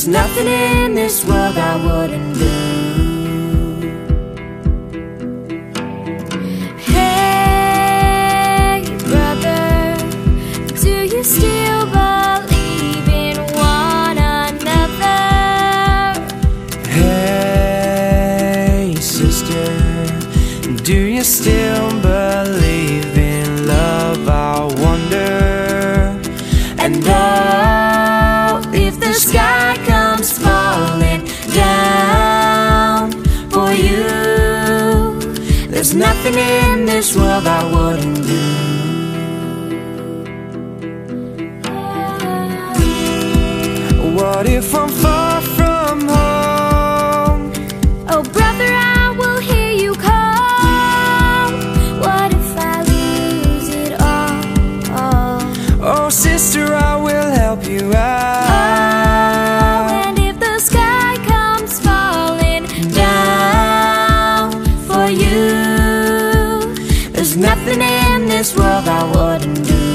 There's nothing in this world I wouldn't do. Hey, brother, do you still believe in one another? Hey, sister, do you still believe in love? I wonder. And oh, if the sky comes falling down for you, there's nothing in this world I wouldn't do. What if I'm far from home? Oh, brother, I will hear you call. What if I lose it all? Oh, sister, I will help you out. Oh, and if the sky comes falling down for you, there's nothing in this world I wouldn't do.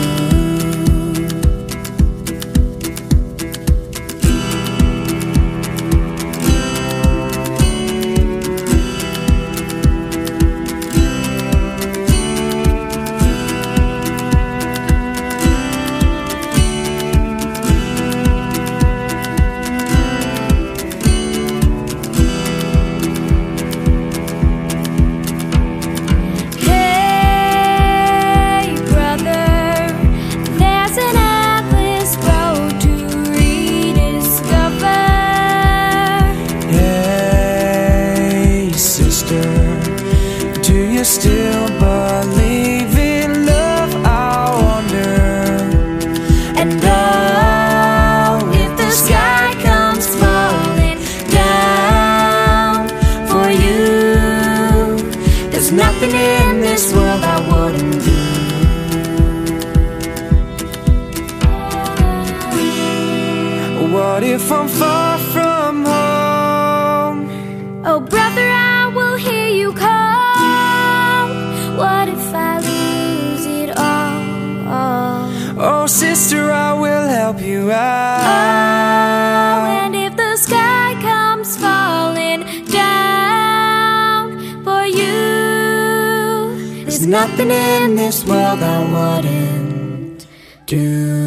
Do you still believe in love? I wonder. And oh, if the sky comes falling down for you, there's nothing in this world I wouldn't do. What if I'm far from home? Oh, brother, I will hear you call. What if I lose it all? Oh, sister, I will help you out. Oh, and if the sky comes falling down for you, there's nothing in this world I wouldn't do.